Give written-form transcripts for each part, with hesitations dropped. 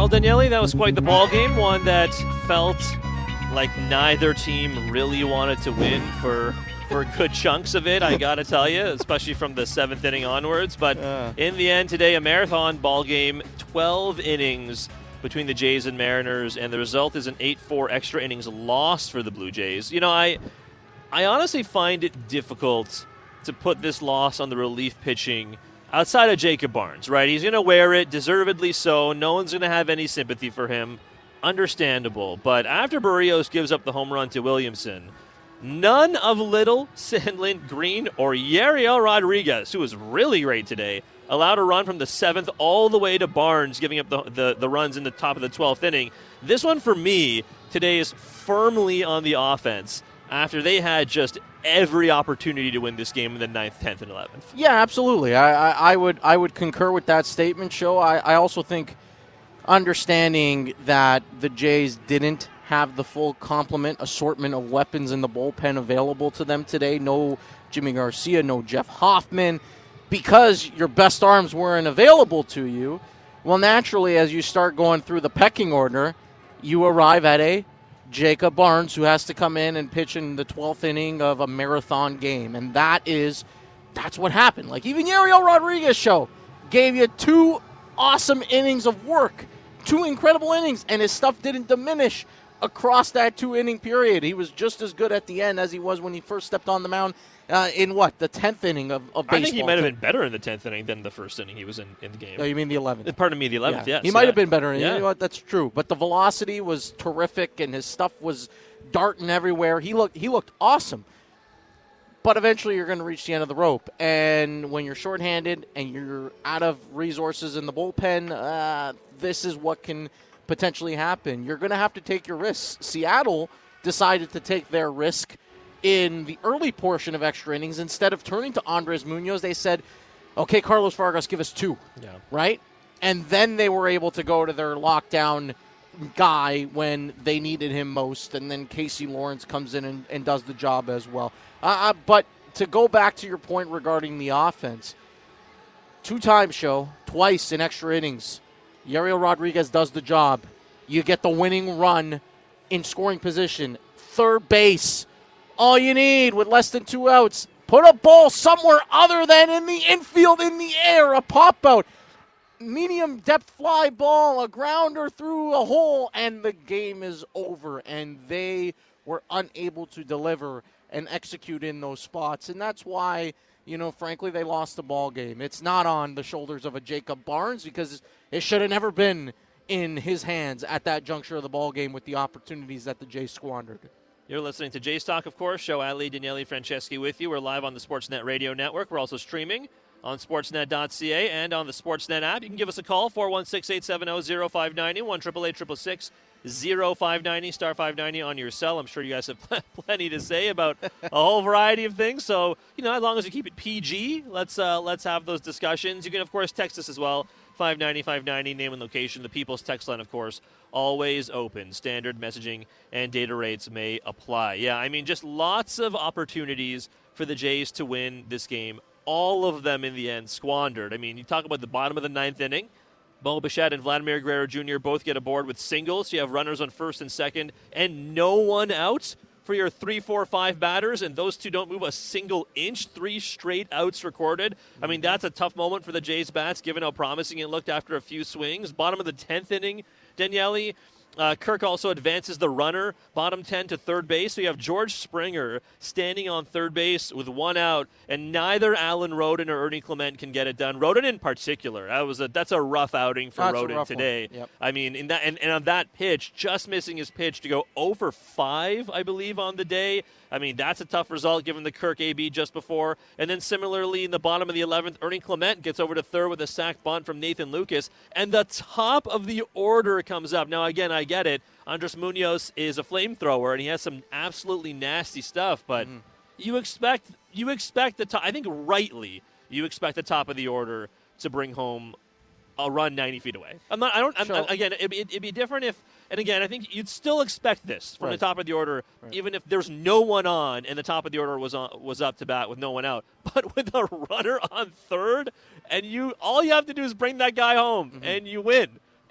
Well, Daniele, that was quite the ball game. One that felt like neither team really wanted to win for good chunks of it, I got to tell you, especially from the 7th inning onwards. But in the end today, a marathon ball game, 12 innings between the Jays and Mariners, and the result is an 8-4 extra innings loss for the Blue Jays. You know, I honestly find it difficult to put this loss on the relief pitching outside of Jacob Barnes, right? He's going to wear it, deservedly so. No one's going to have any sympathy for him. Understandable. But after Barrios gives up the home run to Williamson, none of Little, Sandlin, Green, or Yariel Rodriguez, who was really great today, allowed a run from the 7th all the way to Barnes, giving up the runs in the top of the 12th inning. This one, for me, today is firmly on the offense after they had just every opportunity to win this game in the 9th, 10th, and 11th. Yeah, absolutely. I would concur with that statement, Show. I also think understanding that the Jays didn't have the full complement assortment of weapons in the bullpen available to them today. No Jimmy Garcia, no Jeff Hoffman. Because your best arms weren't available to you, well, naturally, as you start going through the pecking order, you arrive at a Jacob Barnes who has to come in and pitch in the 12th inning of a marathon game. And that's what happened. Like, even Yariel Rodriguez Show gave you 2 awesome innings of work, 2 incredible innings, and his stuff didn't diminish across that 2-inning period. He was just as good at the end as he was when he first stepped on the mound in the 10th inning of baseball. I think he might have been better in the 10th inning than the first inning he was in the game. No, you mean the 11th? Pardon me, the 11th, yes. He might have been better. Yeah. You know what? That's true. But the velocity was terrific, and his stuff was darting everywhere. He looked awesome. But eventually you're going to reach the end of the rope. And when you're shorthanded and you're out of resources in the bullpen, this is what can potentially happen. You're going to have to take your risks. Seattle decided to take their risk in the early portion of extra innings. Instead of turning to Andres Munoz, they said, okay, Carlos Vargas, give us 2, right? And then they were able to go to their lockdown guy when they needed him most, and then Casey Lawrence comes in and does the job as well. But to go back to your point regarding the offense, 2 times, Show, twice in extra innings, Yariel Rodriguez does the job. You get the winning run in scoring position. Third base. All you need with less than 2 outs. Put a ball somewhere other than in the infield, in the air, a pop-out. Medium depth fly ball, a grounder through a hole, and the game is over. And they were unable to deliver and execute in those spots. And that's why, frankly, they lost the ball game. It's not on the shoulders of a Jacob Barnes because it should have never been in his hands at that juncture of the ball game with the opportunities that the Jays squandered. You're listening to Jays Talk, of course. Show Ali, Daniele, Franceschi with you. We're live on the Sportsnet Radio Network. We're also streaming on sportsnet.ca and on the Sportsnet app. You can give us a call, 416-870-0590, 1-888-666-0590, star 590 on your cell. I'm sure you guys have plenty to say about a whole variety of things. So, as long as you keep it PG, let's have those discussions. You can, of course, text us as well, 590-590, name and location. The People's Text line, of course, always open. Standard messaging and data rates may apply. Yeah, just lots of opportunities for the Jays to win this game. All of them in the end squandered. You talk about the bottom of the 9th inning. Bo Bichette and Vladimir Guerrero Jr. both get aboard with singles. You have runners on first and second and no one out for your 3, 4, 5 batters, and those 2 don't move a single inch. 3 straight outs recorded. That's a tough moment for the Jays bats, given how promising it looked after a few swings. Bottom of the 10th inning, Daniele, Kirk also advances the runner, bottom 10 to third base. So you have George Springer standing on third base with 1 out, and neither Alan Rodin or Ernie Clement can get it done. Rodin in particular, that's a rough outing for Rodin today. Yep. In that and on that pitch, just missing his pitch to go 0 for 5, I believe, on the day. That's a tough result given the Kirk AB just before. And then similarly in the bottom of the 11th, Ernie Clement gets over to third with a sac bunt from Nathan Lucas. And the top of the order comes up. Now, again, I get it. Andres Munoz is a flamethrower, and he has some absolutely nasty stuff. But you expect the top, I think rightly, you expect the top of the order to bring home a run 90 feet away. It'd be different if, and again, I think you'd still expect this from the top of the order, even if there's no one on and the top of the order was up to bat with no one out. But with a runner on third, and all you have to do is bring that guy home, and you win.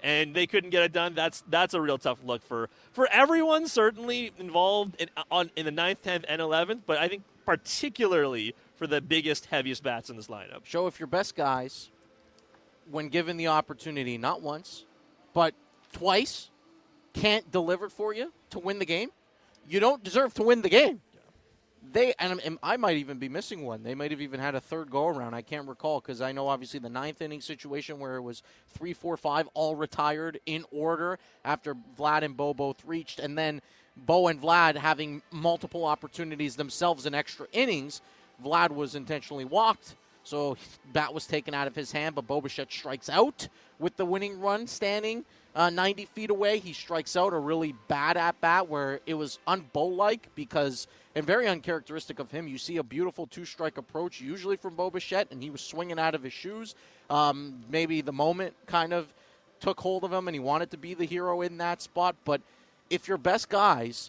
and they couldn't get it done. That's a real tough look for everyone certainly involved in the 9th, 10th, and 11th, but I think particularly for the biggest, heaviest bats in this lineup. Show if your best guys, when given the opportunity, not once, but twice, can't deliver for you to win the game, you don't deserve to win the game. And I might even be missing one. They might have even had a third go-around. I can't recall because I know obviously the 9th inning situation where it was 3, 4, 5 all retired in order after Vlad and Bo both reached, and then Bo and Vlad having multiple opportunities themselves in extra innings. Vlad was intentionally walked, so bat was taken out of his hand, but Bo Bichette strikes out with the winning run standing 90 feet away. He strikes out a really bad at-bat where it was un-Bo-like because, and very uncharacteristic of him, you see a beautiful two-strike approach usually from Bo Bichette, and he was swinging out of his shoes. Maybe the moment kind of took hold of him, and he wanted to be the hero in that spot. But if your best guys,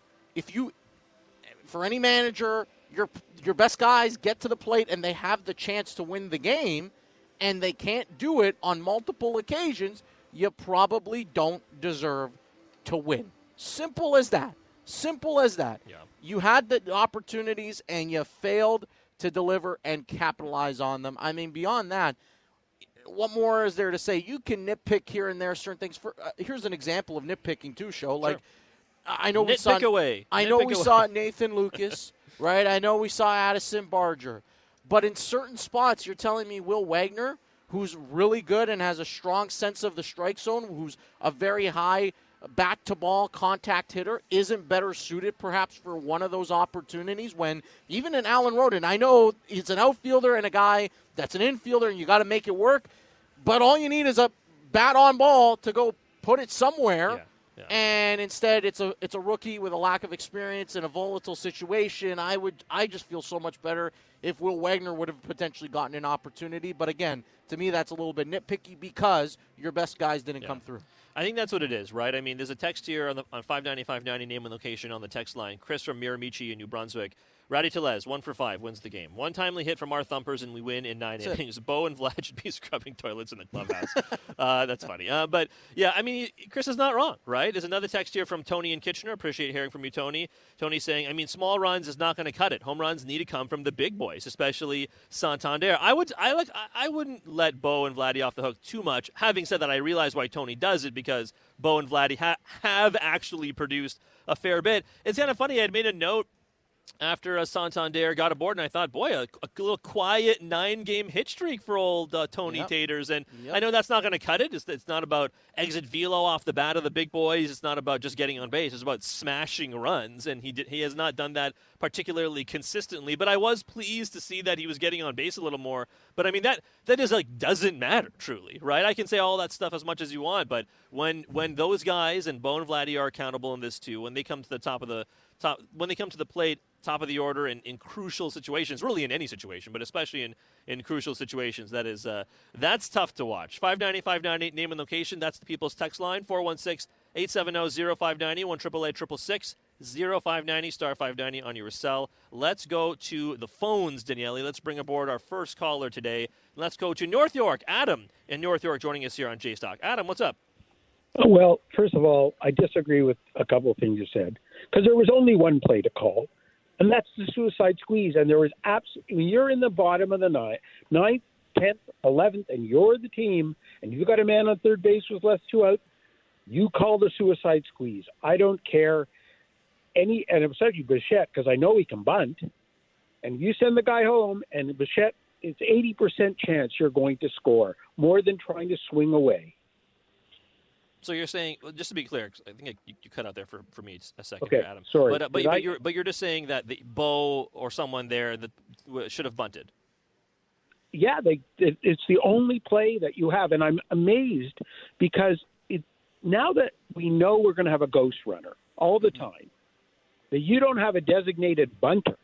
for any manager, your best guys get to the plate and they have the chance to win the game, and they can't do it on multiple occasions, you probably don't deserve to win. Simple as that. Simple as that. Yeah. You had the opportunities and you failed to deliver and capitalize on them. I mean, beyond that, what more is there to say? You can nitpick here and there certain things. Here's an example of nitpicking too, Show. Like, sure. I know we saw Nathan Lucas, right? I know we saw Addison Barger. But in certain spots, you're telling me Will Wagner, who's really good and has a strong sense of the strike zone, who's a very high bat-to-ball contact hitter, isn't better suited perhaps for one of those opportunities when even in Alan Roden, I know he's an outfielder and a guy that's an infielder and you got to make it work, but all you need is a bat on ball to go put it somewhere. Yeah. Yeah. And instead, it's a rookie with a lack of experience in a volatile situation. I just feel so much better if Will Wagner would have potentially gotten an opportunity. But again, to me, that's a little bit nitpicky because your best guys didn't come through. I think that's what it is, right? I mean, there's a text here on 590 name and location on the text line. Chris from Miramichi in New Brunswick. Rowdy Tellez, 1 for 5, wins the game. One timely hit from our Thumpers, and we win in 9 innings. Bo and Vlad should be scrubbing toilets in the clubhouse. That's funny. But, yeah, I mean, Chris is not wrong, right? There's another text here from Tony in Kitchener. Appreciate hearing from you, Tony. Tony saying, I mean, small runs is not going to cut it. Home runs need to come from the big boys, especially Santander. I wouldn't let Bo and Vladdy off the hook too much. Having said that, I realize why Tony does it because Bo and Vladdy have actually produced a fair bit. It's kind of funny. I had made a note after Santander got aboard, and I thought, boy, a little quiet 9-game hit streak for old Tony Taters. And I know that's not going to cut it. It's not about exit velo off the bat of the big boys. It's not about just getting on base. It's about smashing runs, and he has not done that particularly consistently. But I was pleased to see that he was getting on base a little more. But, I mean, that is doesn't matter, truly, right? I can say all that stuff as much as you want, but when those guys, and Bo and Vladdy are accountable in this too, when they come to the when they come to the plate, top of the order in crucial situations, really in any situation, but especially in crucial situations, that's tough to watch. 590-598, name and location. That's the People's Text line, 416-870-0590, 1-888-666-0590, star 590 on your cell. Let's go to the phones, Daniele. Let's bring aboard our first caller today. Let's go to North York. Adam in North York joining us here on J-Stock. Adam, what's up? Well, first of all, I disagree with a couple of things you said because there was only one play to call, and that's the suicide squeeze. And there was absolutely, you're in the bottom of the ninth, 10th, 11th, and you're the team, and you've got a man on third base with left 2 out, you call the suicide squeeze. I don't care and especially Bichette, because I know he can bunt, and you send the guy home, and Bichette, it's 80% chance you're going to score, more than trying to swing away. So you're saying, just to be clear, 'cause I think you cut out there for me a second, okay, here, Adam. Sorry, but you're just saying that the Bo or someone there that should have bunted. Yeah, it's the only play that you have, and I'm amazed because now that we know we're going to have a ghost runner all the time, that you don't have a designated bunter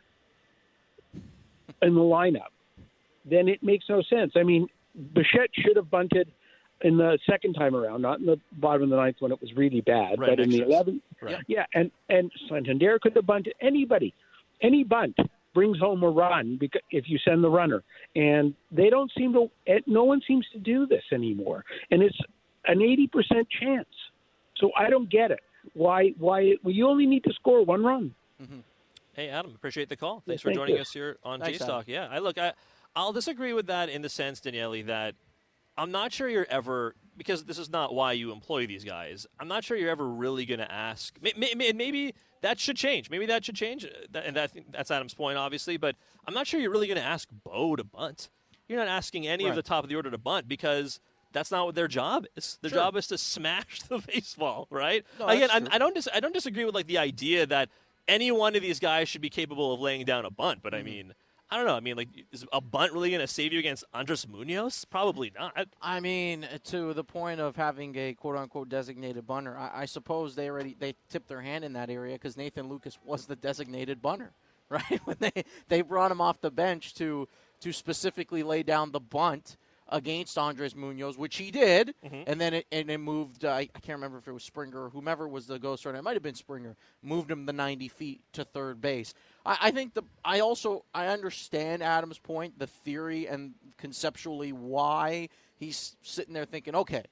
in the lineup, then it makes no sense. I mean, Bichette should have bunted in the second time around, not in the bottom of the ninth when it was really bad, right, but in the 11th. Right. Yeah, and Santander could have bunted. Anybody, any bunt brings home a run because if you send the runner. And they don't seem to – no one seems to do this anymore. And an 80% chance. So I don't get it. Why? Well, you only need to score 1 run. Mm-hmm. Hey, Adam, appreciate the call. Thanks Yeah, for joining you. us here on Thanks, J-Stock. Yeah, I'll disagree with that in the sense, Daniele, that I'm not sure you're ever, because this is not why you employ these guys, I'm not sure you're ever really going to ask. Maybe that should change. Maybe that should change. That's Adam's point, obviously. But I'm not sure you're really going to ask Bo to bunt. You're not asking any of the top of the order to bunt because that's not what their job is. Their job is to smash the baseball, right? No, Again, I don't disagree with like the idea that any one of these guys should be capable of laying down a bunt. But I mean, I don't know. I mean, like, is a bunt really going to save you against Andres Munoz? Probably not. I mean, to the point of having a quote-unquote designated bunter, I suppose they tipped their hand in that area because Nathan Lucas was the designated bunter, right? When they brought him off the bench to specifically lay down the bunt against Andres Munoz, which he did, and then it moved, I can't remember if it was Springer or whomever was the ghost runner. It might have been Springer. Moved him the 90 feet to third base. I think I understand Adam's point, the theory and conceptually why he's sitting there thinking, okay,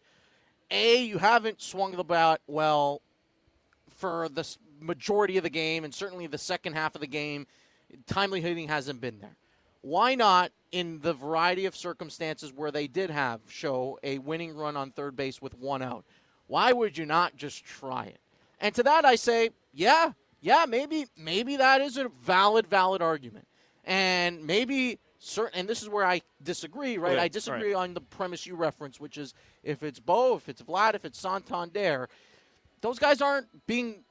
you haven't swung the bat well for the majority of the game, and certainly the second half of the game, timely hitting hasn't been there. Why not, in the variety of circumstances where they did show a winning run on third base with 1 out, why would you not just try it? And to that I say, yeah, maybe that is a valid argument. And maybe and this is where I disagree, right? I disagree on the premise you reference, which is if it's Bo, if it's Vlad, if it's Santander, those guys aren't being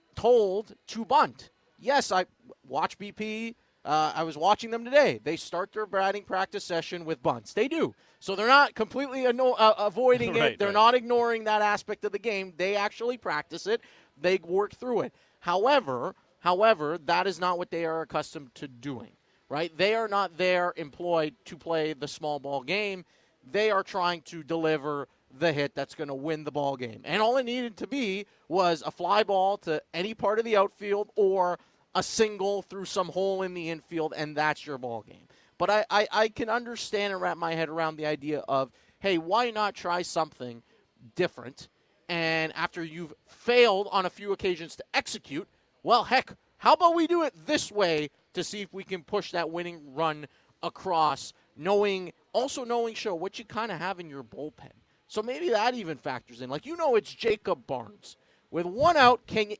told to bunt. Yes, I watch BP. I was watching them today. They start their batting practice session with bunts. They do. So they're not completely avoiding it. They're not ignoring that aspect of the game. They actually practice it. They work through it. However, that is not what they are accustomed to doing, right? They are not there employed to play the small ball game. They are trying to deliver the hit that's going to win the ball game. And all it needed to be was a fly ball to any part of the outfield or a single through some hole in the infield, and that's your ball game. But I can understand and wrap my head around the idea of, hey, why not try something different? And after you've failed on a few occasions to execute, well, heck, how about we do it this way to see if we can push that winning run across, knowing Show, what you kind of have in your bullpen. So maybe that even factors in. Like, it's Jacob Barnes. With 1 out,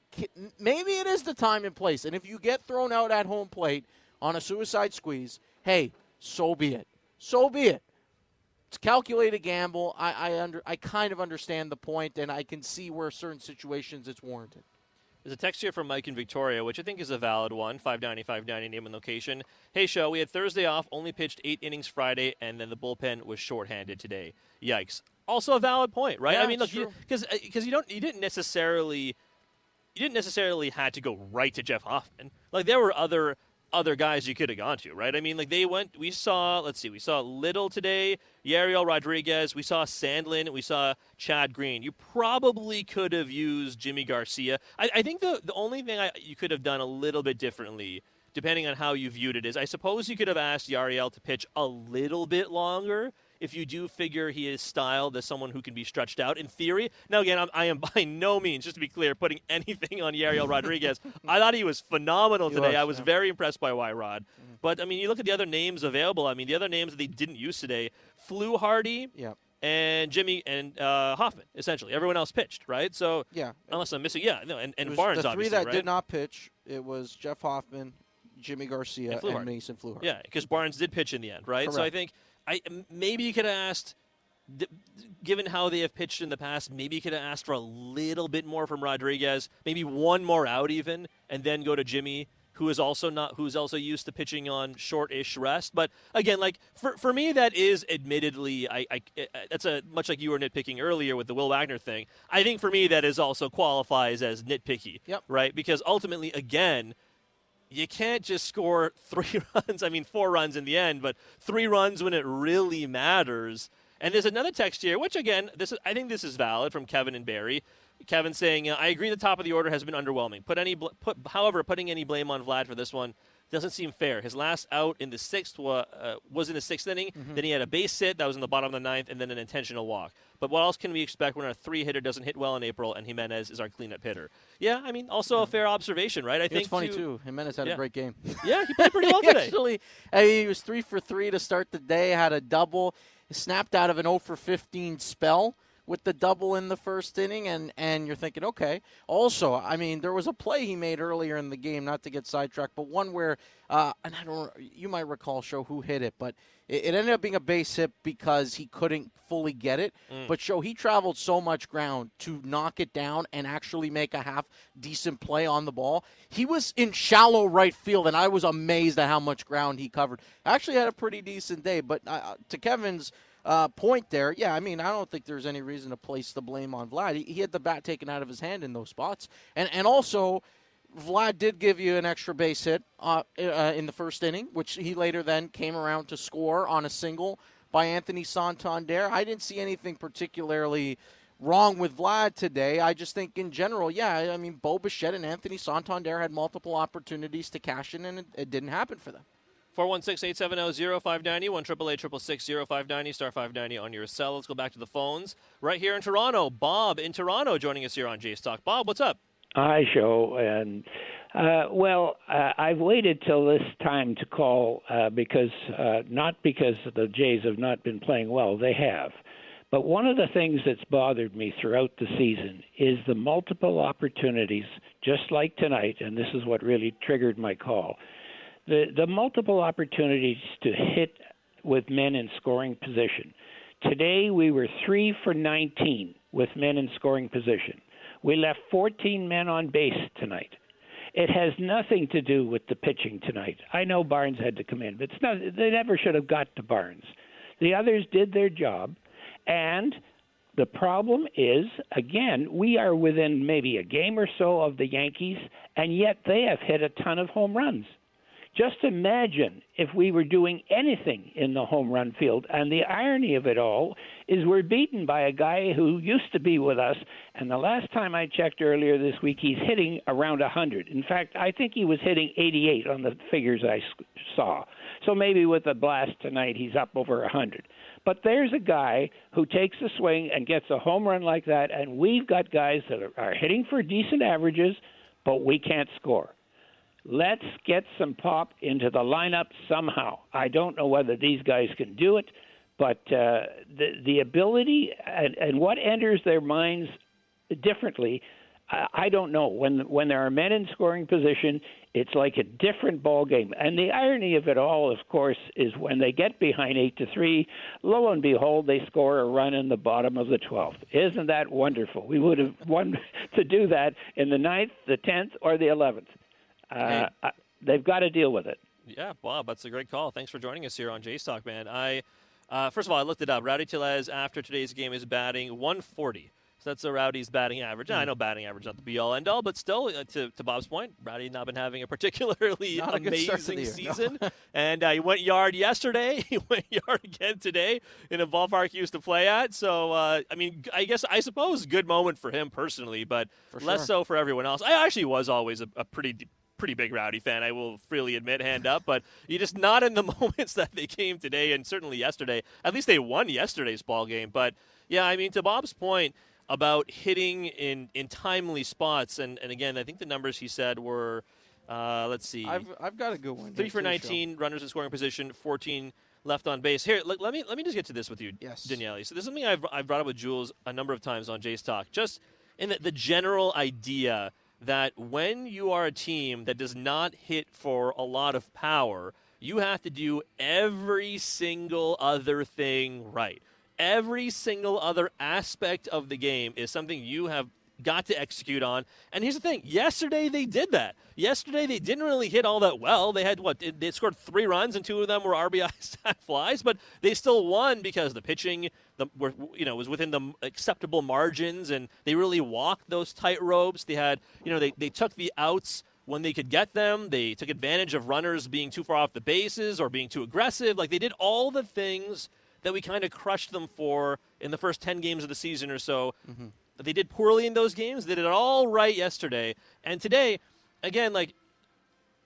maybe it is the time and place. And if you get thrown out at home plate on a suicide squeeze, hey, so be it. So be it. It's a calculated gamble. I kind of understand the point, and I can see where certain situations it's warranted. There's a text here from Mike in Victoria, which I think is a valid one, 590 name and location. Hey, Show, we had Thursday off, only pitched 8 innings Friday, and then the bullpen was shorthanded today. Yikes. Also a valid point, right? Yeah, I mean, look, because you didn't necessarily had to go right to Jeff Hoffman. Like, there were other guys you could have gone to, right? I mean, like, we saw Little today, Yariel Rodriguez, we saw Sandlin, we saw Chad Green. You probably could have used Jimmy Garcia. I think the only thing you could have done a little bit differently, depending on how you viewed it, is I suppose you could have asked Yariel to pitch a little bit longer if you do figure he is styled as someone who can be stretched out in theory. Now, again, I am by no means, just to be clear, putting anything on Yariel Rodriguez. I thought he was phenomenal today. I was very impressed by Y-Rod. Mm-hmm. But, I mean, you look at the other names available. I mean, the other names that they didn't use today, Fluharty and Jimmy and Hoffman, essentially. Everyone else pitched, right? So, unless I'm missing, and Barnes, the obviously, three that right? did not pitch, it was Jeff Hoffman, Jimmy Garcia, and Mason Fluharty. Yeah, because Barnes did pitch in the end, right? Correct. So I think maybe you could have asked, given how they have pitched in the past, maybe you could have asked for a little bit more from Rodriguez, maybe one more out even, and then go to Jimmy, who's also used to pitching on short-ish rest. But again, like for me, that is admittedly, that's much like you were nitpicking earlier with the Will Wagner thing. I think for me that is also qualifies as nitpicky, right? Because ultimately, again, you can't just score 3 runs. I mean, 4 runs in the end, but 3 runs when it really matters. And there's another text here, which, again, I think this is valid from Kevin and Barry. Kevin saying, I agree the top of the order has been underwhelming. However, putting any blame on Vlad for this one doesn't seem fair. His last out in the sixth was in the sixth inning. Mm-hmm. Then he had a base hit that was in the bottom of the ninth, and then an intentional walk. But what else can we expect when our 3-hitter doesn't hit well in April and Jimenez is our cleanup hitter? Yeah, I mean, also a fair observation, right? I think it's funny, too. Jimenez had a great game. Yeah, he played pretty well today. Actually, he was 3 for 3 to start the day, had a double, snapped out of an 0 for 15 spell with the double in the first inning, and you're thinking, okay. Also, I mean, there was a play he made earlier in the game, not to get sidetracked, but one where, and you might recall, Show, who hit it, but it ended up being a base hit because he couldn't fully get it. But Show, he traveled so much ground to knock it down and actually make a half decent play on the ball. He was in shallow right field, and I was amazed at how much ground he covered. Actually had a pretty decent day, but to Kevin's point there, yeah, I mean, I don't think there's any reason to place the blame on Vlad. He had the bat taken out of his hand in those spots. And also, Vlad did give you an extra base hit in the first inning, which he later then came around to score on a single by Anthony Santander. I didn't see anything particularly wrong with Vlad today. I just think in general, yeah, I mean, Bo Bichette and Anthony Santander had multiple opportunities to cash in, and it didn't happen for them. 416-870-0590, 1-888-660-0590, star 590 on your cell. Let's go back to the phones. Right here in Toronto, Bob in Toronto joining us here on Jays Talk. Bob, what's up? Hi, Show. And I've waited till this time to call because not because the Jays have not been playing well. They have. But one of the things that's bothered me throughout the season is the multiple opportunities, just like tonight, and this is what really triggered my call. The multiple opportunities to hit with men in scoring position. Today we were 3 for 19 with men in scoring position. We left 14 men on base tonight. It has nothing to do with the pitching tonight. I know Barnes had to come in, but they never should have got to Barnes. The others did their job, and the problem is, again, we are within maybe a game or so of the Yankees, and yet they have hit a ton of home runs. Just imagine if we were doing anything in the home run field. And the irony of it all is we're beaten by a guy who used to be with us, and the last time I checked earlier this week, he's hitting around 100. In fact, I think he was hitting 88 on the figures I saw. So maybe with the blast tonight, he's up over 100. But there's a guy who takes a swing and gets a home run like that, and we've got guys that are hitting for decent averages, but we can't score. Let's get some pop into the lineup somehow. I don't know whether these guys can do it, but the ability and what enters their minds differently, I don't know. When there are men in scoring position, it's like a different ball game. And the irony of it all, of course, is when they get behind 8-3, lo and behold, they score a run in the bottom of the 12th. Isn't that wonderful? We would have won to do that in the 9th, the 10th, or the 11th. They've got to deal with it. Yeah, Bob, that's a great call. Thanks for joining us here on Jays Talk, man. First of all, I looked it up. Rowdy Tellez, after today's game, is batting 140. So that's a Rowdy's batting average. I know batting average not the be-all, end-all, but still, to Bob's point, Rowdy not been having a particularly amazing season. No. And he went yard yesterday. He went yard again today in a ballpark he used to play at. So, I suppose good moment for him personally, but less so for everyone else. I actually was always a pretty big Rowdy fan, I will freely admit, hand up, but you're just not in the moments that they came today and certainly yesterday. At least they won yesterday's ball game. But, yeah, I mean, to Bob's point about hitting in timely spots, and again, I think the numbers he said were, let's see. I've got a good one. 3 for 19, runners in scoring position, 14 left on base. Here, let me just get to this with you, yes. Daniele. So this is something I've brought up with Jules a number of times on Jays Talk, just in the general idea that when you are a team that does not hit for a lot of power, you have to do every single other thing right. Every single other aspect of the game is something you have got to execute on. And here's the thing. Yesterday they did that. Yesterday they didn't really hit all that well. They had, they scored 3 runs, and 2 of them were RBI sac flies, but they still won because the pitching was within the acceptable margins, and they really walked those tight ropes. They had, they took the outs when they could get them. They took advantage of runners being too far off the bases or being too aggressive. Like, they did all the things that we kind of crushed them for in the first 10 games of the season or so. Mm-hmm. They did poorly in those games. They did it all right yesterday. And today, again,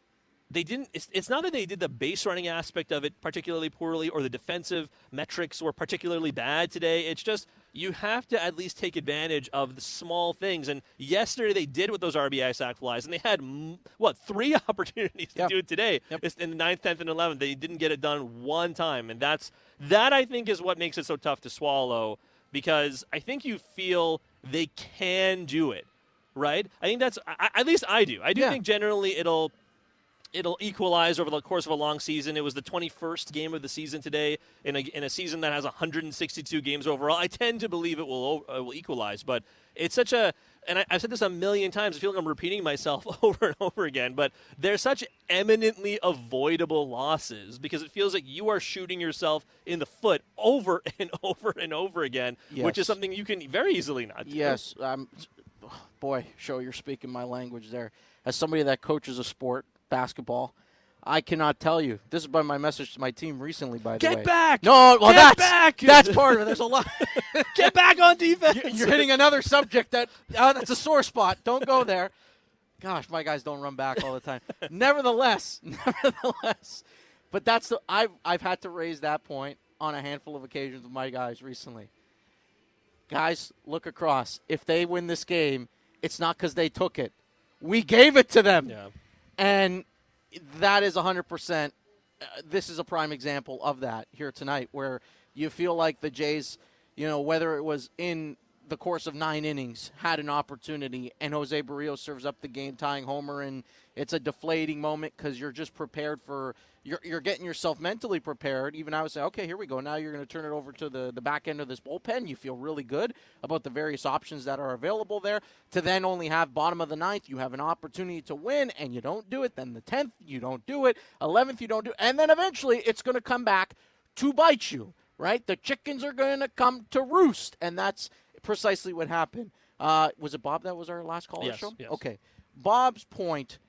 they didn't. It's not that they did the base running aspect of it particularly poorly, or the defensive metrics were particularly bad today. It's just you have to at least take advantage of the small things. And yesterday they did with those RBI sac flies, and they had 3 opportunities to do it today. It's in the 9th, 10th, and 11th. They didn't get it done one time, and that I think is what makes it so tough to swallow, because I think you feel they can do it, right? I think that's at least I do. I do think generally it'll equalize over the course of a long season. It was the 21st game of the season today in a season that has 162 games overall. I tend to believe it will equalize, but it's such a – and I've said this a million times. I feel like I'm repeating myself over and over again, but they're such eminently avoidable losses because it feels like you are shooting yourself in the foot over and over and over again, which is something you can very easily not do. Yes. Boy, Show, you're speaking my language there. As somebody that coaches a sport, basketball, I cannot tell you. This has been my message to my team recently, by the way. Get back! No, well, back! That's part of it. There's a lot. Get back on defense! You're hitting another subject that's a sore spot. Don't go there. Gosh, my guys don't run back all the time. Nevertheless, but I've had to raise that point on a handful of occasions with my guys recently. Guys, look across. If they win this game, it's not because they took it. We gave it to them. Yeah. And that is 100%. This is a prime example of that here tonight, where you feel like the Jays, whether it was in the course of 9 innings, had an opportunity, and Jose Barrios serves up the game-tying homer, and it's a deflating moment because you're just prepared for you're getting yourself mentally prepared. Even I would say, okay, here we go. Now you're going to turn it over to the back end of this bullpen. You feel really good about the various options that are available there. To then only have bottom of the 9th, you have an opportunity to win, and you don't do it. Then the 10th, you don't do it. 11th, you don't do it. And then eventually it's going to come back to bite you, right? The chickens are going to come to roost, and that's precisely what happened. Was it Bob that was our last caller show? Yes. Okay. Bob's point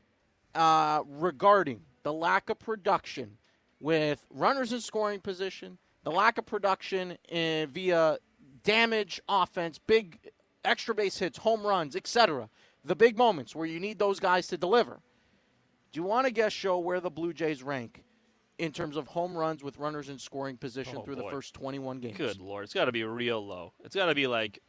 regarding the lack of production with runners in scoring position, the lack of production via damage offense, big extra base hits, home runs, etc. The big moments where you need those guys to deliver. Do you want to guess, Show, where the Blue Jays rank in terms of home runs with runners in scoring position through the first 21 games? Good Lord. It's got to be real low. It's got to be like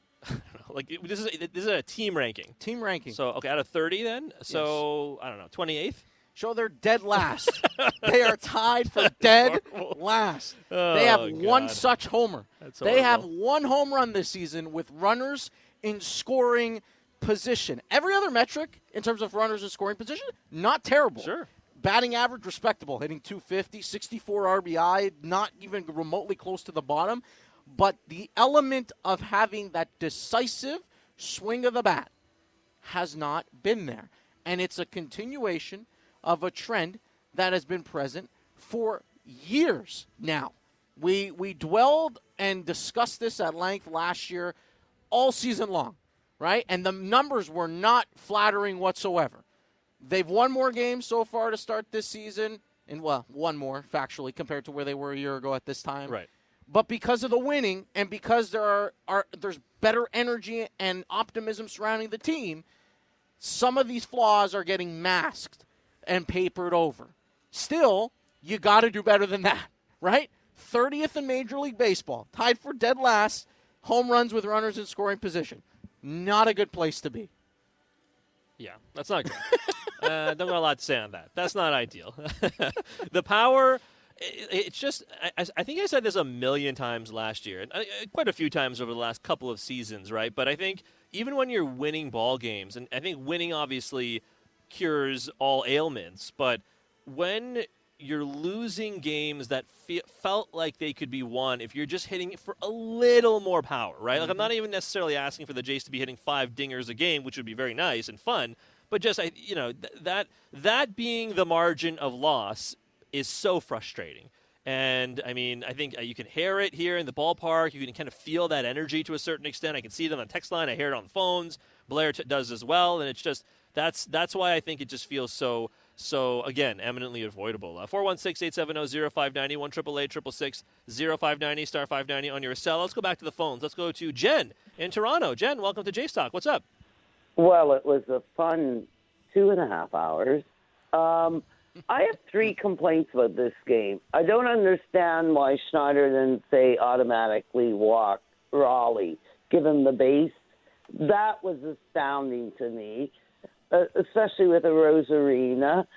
this is a team ranking. Team ranking. So, okay, out of 30 then? So, I don't know, 28th? Show they're dead last. They are tied for dead last. They have one such homer. They have one home run this season with runners in scoring position. Every other metric in terms of runners in scoring position, not terrible. Sure. Batting average, respectable, hitting .250, 64 RBI, not even remotely close to the bottom. But the element of having that decisive swing of the bat has not been there. And it's a continuation of a trend that has been present for years now. We dwelled and discussed this at length last year all season long, right? And the numbers were not flattering whatsoever. They've won more games so far to start this season, and, one more, factually, compared to where they were a year ago at this time. Right. But because of the winning and because there's better energy and optimism surrounding the team, some of these flaws are getting masked and papered over. Still, you got to do better than that, right? 30th in Major League Baseball, tied for dead last, home runs with runners in scoring position. Not a good place to be. Yeah, that's not good. Don't got a lot to say on that. That's not ideal. The power, it's just, I think I said this a million times last year, and quite a few times over the last couple of seasons, right? But I think even when you're winning ball games, and I think winning obviously cures all ailments, but when you're losing games that felt like they could be won if you're just hitting for a little more power, right? Like, I'm not even necessarily asking for the Jays to be hitting 5 dingers a game, which would be very nice and fun, but just that being the margin of loss is so frustrating. And, I mean, I think you can hear it here in the ballpark. You can kind of feel that energy to a certain extent. I can see it on the text line. I hear it on the phones. Blair does as well. And it's just that's why I think it just feels so again, eminently avoidable. 416-870-0590, 1-888-666-0590, star 590 on your cell. Let's go back to the phones. Let's go to Jen in Toronto. Jen, welcome to Jays Talk. What's up? Well, it was a fun 2.5 hours. I have 3 complaints about this game. I don't understand why Schneider didn't say automatically walk Raleigh, give him the base. That was astounding to me, especially with a Rosarina.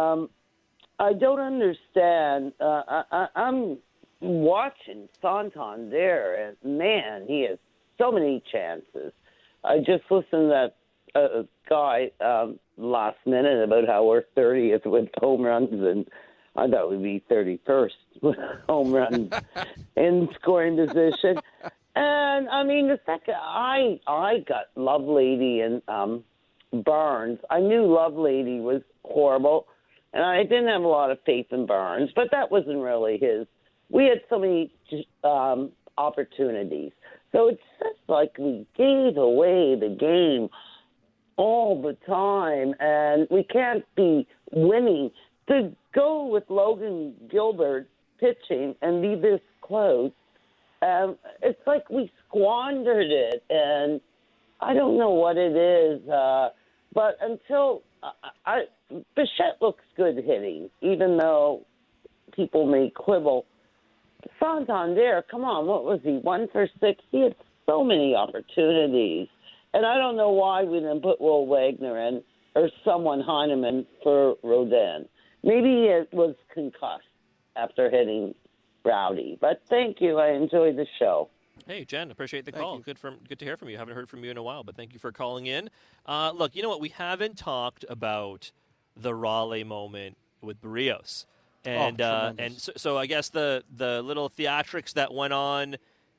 I don't understand. I'm watching Santander, and man, he has so many chances. I just listened to that guy last minute about how we're 30th with home runs, and I thought we'd be 31st with home runs in scoring position. And I mean, the second I got Lovelady and Barnes. I knew Lovelady was horrible, and I didn't have a lot of faith in Barnes, but that wasn't really his. We had so many opportunities. So it's just like we gave away the game all the time, and we can't be winning. To go with Logan Gilbert pitching and be this close, it's like we squandered it, and I don't know what it is. But until Bichette looks good hitting, even though people may quibble. Santander, come on, what was he, 1 for 6? He had so many opportunities. And I don't know why we didn't put Will Wagner in or someone Heineman for Rodin. Maybe it was concussed after hitting Rowdy. But thank you. I enjoyed the show. Hey, Jen, appreciate the call. Good to hear from you. Haven't heard from you in a while, but thank you for calling in. Look, you know what? We haven't talked about the Raleigh moment with Barrios. And so I guess the little theatrics that went on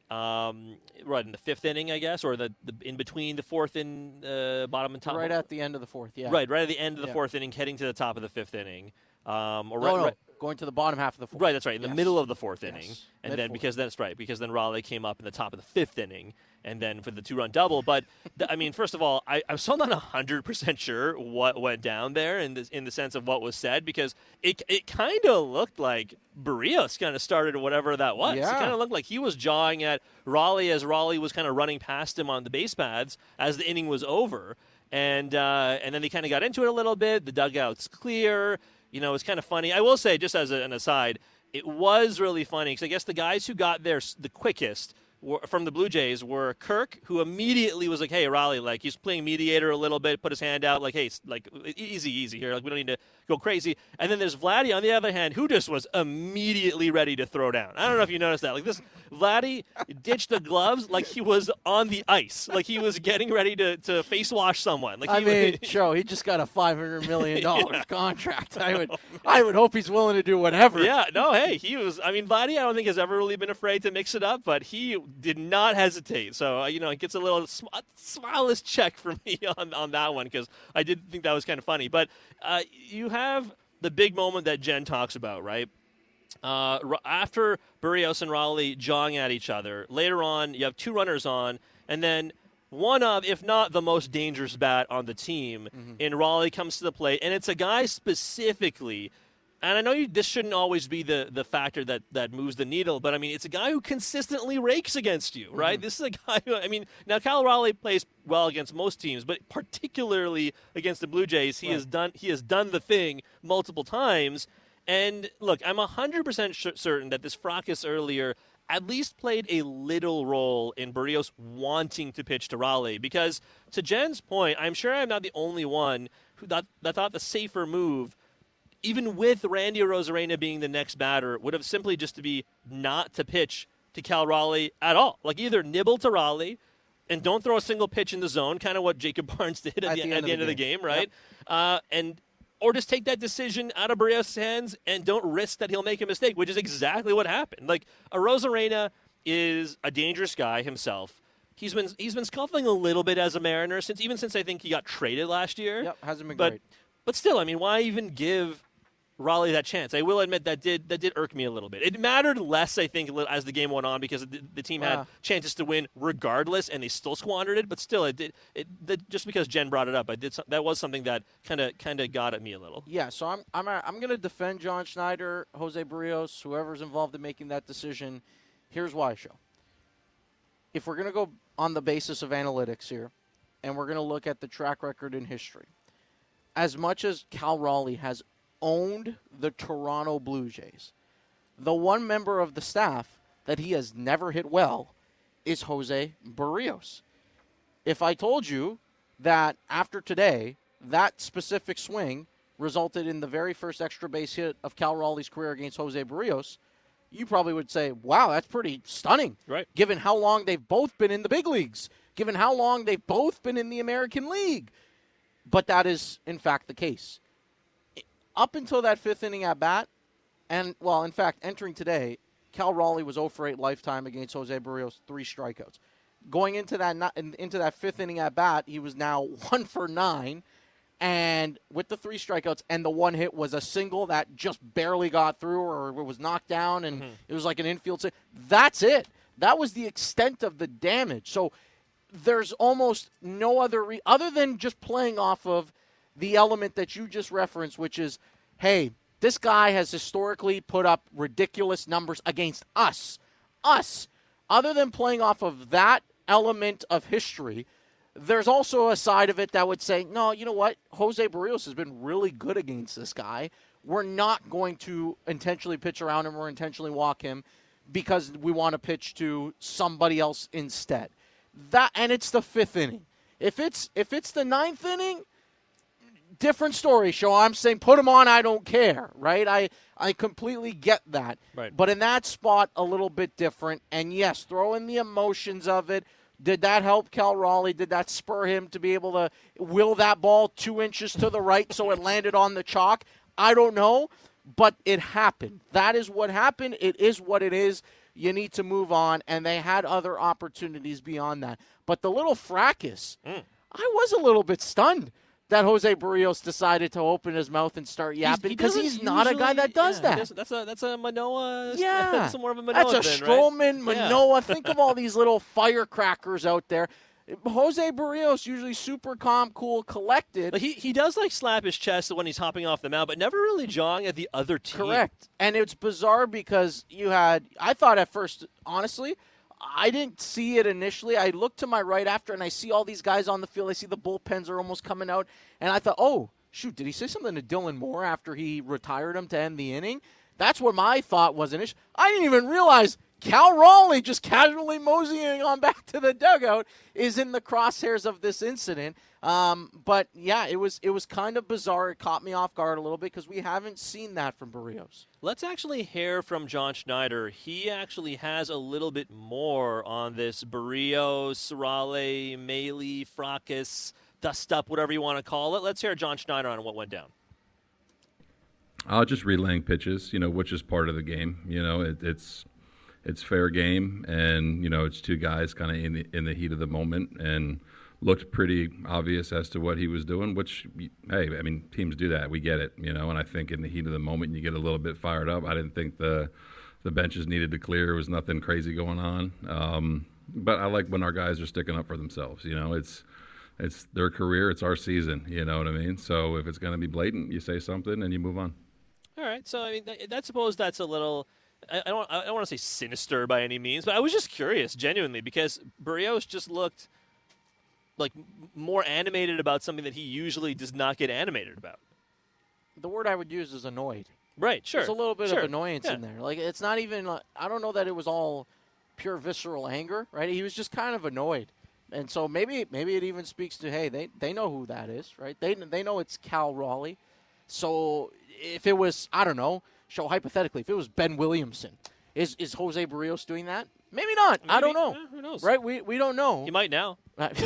right in the 5th inning, I guess, or the in between the 4th and bottom and top. Right at the end of the 4th, yeah. Right at the end of the 4th inning, heading to the top of the 5th inning. Going to the bottom half of the 4th. Right, that's right, in the middle of the 4th inning. And then because then Raleigh came up in the top of the 5th inning, and then for the 2-run double. But I mean, first of all, I'm still not 100% sure what went down there in the sense of what was said, because it kind of looked like Barrios kind of started whatever that was. Yeah. It kind of looked like he was jawing at Raleigh as Raleigh was kind of running past him on the base paths as the inning was over. And then they kind of got into it a little bit. The dugout's clear. You know, it's kind of funny. I will say, just as an aside, it was really funny because I guess the guys who got there the quickest from the Blue Jays were Kirk, who immediately was like, hey, Raleigh, like, he's playing mediator a little bit, put his hand out, like, hey, like, easy here. Like, we don't need to go crazy. And then there's Vladdy, on the other hand, who just was immediately ready to throw down. I don't know if you noticed that. Like, this Vladdy ditched the gloves like he was on the ice. Like, he was getting ready to face wash someone. Like, he just got a $500 million contract. I would hope he's willing to do whatever. Yeah, no, hey, he was, I mean, Vladdy, I don't think has ever really been afraid to mix it up, but he did not hesitate. So, it gets a little smileless check from me on that one, because I did think that was kind of funny. But you have the big moment that Jen talks about, right? After Barrios and Raleigh jawing at each other, later on you have 2 runners on, and then one of, if not the most dangerous bat on the team, in Raleigh comes to the plate, and it's a guy specifically. And I know this shouldn't always be the factor that moves the needle, but, I mean, it's a guy who consistently rakes against you, right? This is a guy who, I mean, now Cal Raleigh plays well against most teams, but particularly against the Blue Jays, he has done the thing multiple times. And, look, I'm 100% certain that this fracas earlier at least played a little role in Barrios wanting to pitch to Raleigh, because, to Jen's point, I'm sure I'm not the only one that thought the safer move, even with Randy Arozarena being the next batter, would have simply just to be not to pitch to Cal Raleigh at all. Like, either nibble to Raleigh and don't throw a single pitch in the zone, kind of what Jacob Barnes did at the end of the game, right? Yep. Or just take that decision out of Barrios' hands and don't risk that he'll make a mistake, which is exactly what happened. Like, Arozarena is a dangerous guy himself. He's been scuffling a little bit as a Mariner since I think he got traded last year. Yep, hasn't been great. But still, I mean, why even give Raleigh that chance? I will admit that did irk me a little bit. It mattered less, I think, as the game went on, because the team had chances to win regardless, and they still squandered it. But still, just because Jen brought it up, that was something that kind of got at me a little. Yeah, so I'm going to defend John Schneider, Jose Barrios, whoever's involved in making that decision. Here's why, Show. If we're going to go on the basis of analytics here, and we're going to look at the track record in history, as much as Cal Raleigh has owned the Toronto Blue Jays. The one member of the staff that he has never hit well is Jose Barrios. If I told you that after today, that specific swing resulted in the very first extra base hit of Cal Raleigh's career against Jose Barrios, you probably would say, wow, that's pretty stunning. Right. Given how long they've both been in the big leagues, given how long they've both been in the American League. But that is, in fact, the case. Up until that fifth inning at bat, and, well, in fact, entering today, Cal Raleigh was 0 for 8 lifetime against Jose Barrios, 3 strikeouts. Going into that fifth inning at bat, he was now 1 for 9, and with the 3 strikeouts, and the one hit was a single that just barely got through or was knocked down, and it was like an infield save. That's it. That was the extent of the damage. So there's almost no other other than just playing off of the element that you just referenced, which is, hey, this guy has historically put up ridiculous numbers against us. Us. Other than playing off of that element of history, there's also a side of it that would say, no, you know what? Jose Barrios has been really good against this guy. We're not going to intentionally pitch around him or intentionally walk him because we want to pitch to somebody else instead. And it's the fifth inning. If it's the ninth inning, different story, Show. I'm saying put him on, I don't care, right? I completely get that. Right. But in that spot, a little bit different. And yes, throw in the emotions of it. Did that help Cal Raleigh? Did that spur him to be able to will that ball 2 inches to the right so it landed on the chalk? I don't know, but it happened. That is what happened. It is what it is. You need to move on, and they had other opportunities beyond that. But the little fracas, I was a little bit stunned that Jose Barrios decided to open his mouth and start yapping because he's not a guy that does that. That's a Manoah. Yeah. That's more of a Manoah That's a thing, Stroman, right? Manoa. Yeah. Think of all these little firecrackers out there. Jose Barrios, usually super calm, cool, collected. But he does like slap his chest when he's hopping off the mound, but never really jawing at the other team. Correct. And it's bizarre because I thought at first, honestly, I didn't see it initially. I looked to my right after, and I see all these guys on the field. I see the bullpens are almost coming out. And I thought, oh, shoot, did he say something to Dylan Moore after he retired him to end the inning? That's what my thought was initially. I didn't even realize Cal Raleigh, just casually moseying on back to the dugout, is in the crosshairs of this incident. But, yeah, it was kind of bizarre. It caught me off guard a little bit because we haven't seen that from Barrios. Let's actually hear from John Schneider. He actually has a little bit more on this Barrios, Raleigh, Maile, fracas, dust up, whatever you want to call it. Let's hear John Schneider on what went down. Just relaying pitches, which is part of the game. It's fair game, and it's two guys kind of in the heat of the moment, and looked pretty obvious as to what he was doing. Which, hey, I mean, teams do that. We get it, And I think in the heat of the moment, you get a little bit fired up. I didn't think the benches needed to clear. There was nothing crazy going on. But I like when our guys are sticking up for themselves. It's their career. It's our season. You know what I mean? So if it's going to be blatant, you say something and you move on. All right. So I mean, I suppose that's a little. I don't want to say sinister by any means, but I was just curious, genuinely, because Barrios just looked like more animated about something that he usually does not get animated about. The word I would use is annoyed. Right, sure. There's a little bit of annoyance in there. Like, it's not even, I don't know that it was all pure visceral anger, right? He was just kind of annoyed. And so maybe it even speaks to, hey, they know who that is, right? They know it's Cal Raleigh. So if it was, I don't know, hypothetically, if it was Ben Williamson, is Jose Barrios doing that? Maybe not. Maybe. I don't know. Who knows? Right? We don't know. He might now.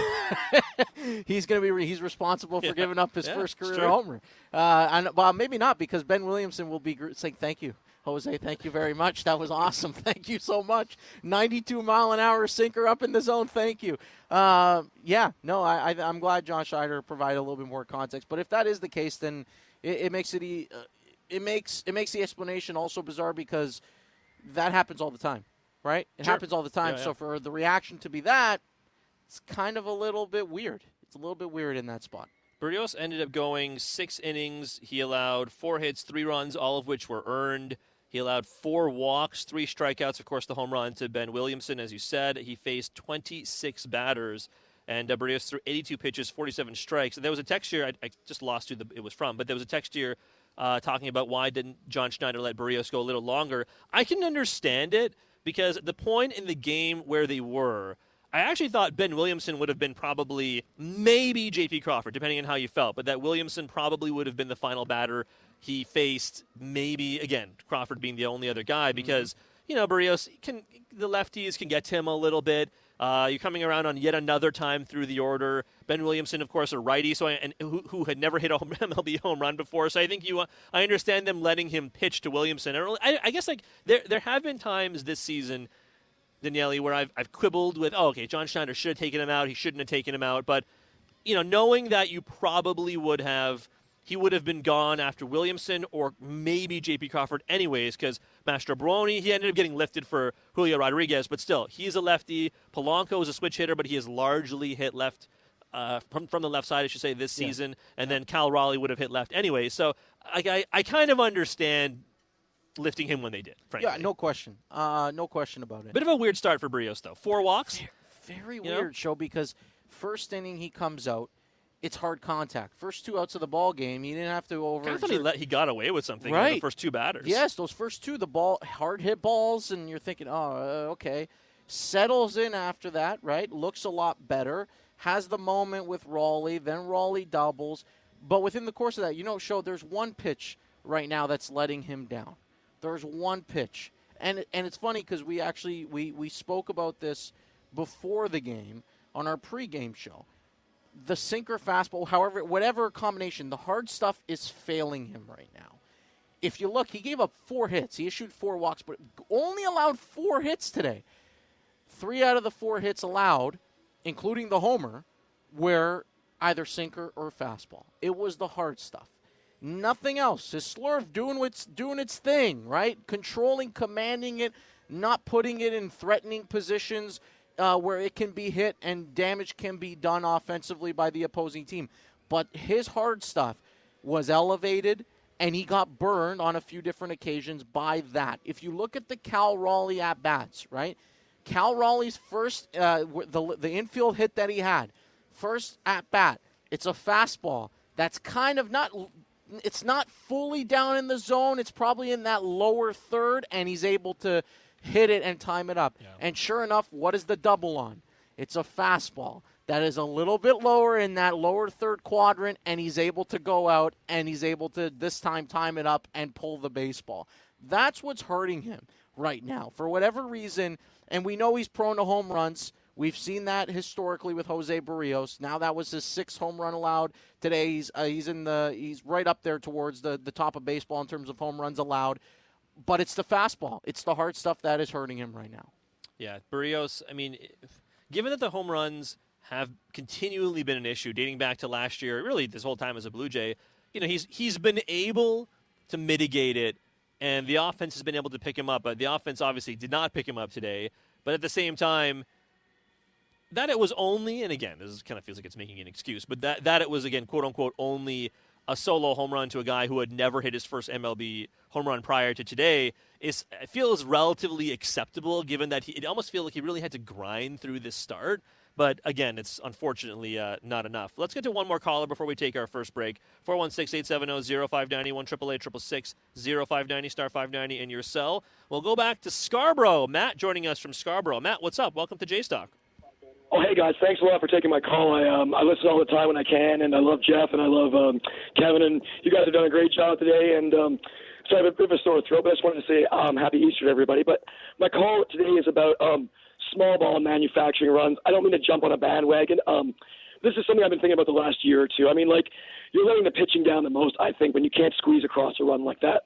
He's going to be. He's responsible for giving up his first career homer. Well, maybe not, because Ben Williamson will be saying thank you, Jose. Thank you very much. That was awesome. Thank you so much. 92-mile-an-hour sinker up in the zone. Thank you. I'm glad John Schneider provided a little bit more context. But if that is the case, then it makes it. It makes the explanation also bizarre because that happens all the time, right? It happens all the time. Yeah. So for the reaction to be that, it's kind of a little bit weird. It's a little bit weird in that spot. Barrios ended up going 6 innings. He allowed 4 hits, 3 runs, all of which were earned. He allowed 4 walks, 3 strikeouts. Of course, the home run to Ben Williamson, as you said. He faced 26 batters, and Barrios threw 82 pitches, 47 strikes. And there was a text here. I just lost who it was from, but there was a text here talking about why didn't John Schneider let Barrios go a little longer. I can understand it because at the point in the game where they were, I actually thought Ben Williamson would have been probably maybe J.P. Crawford, depending on how you felt, but that Williamson probably would have been the final batter he faced, maybe, again, Crawford being the only other guy because, Barrios, the lefties can get to him a little bit. You're coming around on yet another time through the order. Ben Williamson, of course, a righty, who had never hit a MLB home run before. So I think I understand them letting him pitch to Williamson. I guess there have been times this season, Daniele, where I've quibbled with, John Schneider should have taken him out. He shouldn't have taken him out. But, knowing that you probably would have, he would have been gone after Williamson or maybe J.P. Crawford anyways because Mastrobuoni, he ended up getting lifted for Julio Rodriguez, but still, he's a lefty. Polanco is a switch hitter, but he has largely hit left from the left side, I should say, this season. And then Cal Raleigh would have hit left anyway. So I kind of understand lifting him when they did, frankly. Yeah, no question. No question about it. Bit of a weird start for Barrios, though. 4 walks. Very weird, Show, because first inning he comes out. It's hard contact. First 2 outs of the ball game, he didn't have to over. I thought he got away with something in the first 2 batters. Yes, those first 2, the ball hard hit balls, and you're thinking, okay. Settles in after that, right? Looks a lot better. Has the moment with Raleigh, then Raleigh doubles, but within the course of that, Show, there's one pitch right now that's letting him down. There's one pitch, and it's funny because we spoke about this before the game on our pregame show. The sinker fastball, however, whatever combination, the hard stuff is failing him right now. If you look, he gave up 4 hits. He issued 4 walks, but only allowed 4 hits today. 3 out of the 4 hits allowed, including the homer, were either sinker or fastball. It was the hard stuff. Nothing else. His slurve doing its thing, right? Controlling, commanding it, not putting it in threatening positions, where it can be hit and damage can be done offensively by the opposing team. But his hard stuff was elevated, and he got burned on a few different occasions by that. If you look at the Cal Raleigh at-bats, right? Cal Raleigh's first, the infield hit that he had, first at-bat, it's a fastball. That's kind of it's not fully down in the zone. It's probably in that lower third, and he's able to hit it and time it up. Yeah. And sure enough, what is the double on? It's a fastball that is a little bit lower in that lower third quadrant, and he's able to go out, and he's able to this time it up and pull the baseball. That's what's hurting him right now. For whatever reason, and we know he's prone to home runs. We've seen that historically with Jose Barrios. Now that was his 6th home run allowed. Today he's right up there towards the top of baseball in terms of home runs allowed. But it's the fastball. It's the hard stuff that is hurting him right now. Yeah, Barrios, given that the home runs have continually been an issue dating back to last year, really this whole time as a Blue Jay, he's been able to mitigate it, and the offense has been able to pick him up. But the offense obviously did not pick him up today. But at the same time, that it was only, and again, this kind of feels like it's making an excuse, but that it was, again, quote-unquote, only a solo home run to a guy who had never hit his first MLB home run prior to today feels relatively acceptable, given that it almost feels like he really had to grind through this start. But again, it's unfortunately not enough. Let's get to one more caller before we take our first break. 416-870-0590, 1-888-666-0590, star 590 in your cell. We'll go back to Scarborough. Matt joining us from Scarborough. Matt, what's up? Welcome to J-Stock. Oh, hey, guys. Thanks a lot for taking my call. I listen all the time when I can, and I love Jeff, and I love Kevin, and you guys have done a great job today. And so I have a bit of a sore throat, but I just wanted to say happy Easter to everybody. But my call today is about small ball manufacturing runs. I don't mean to jump on a bandwagon. This is something I've been thinking about the last year or two. You're letting the pitching down the most, I think, when you can't squeeze across a run like that.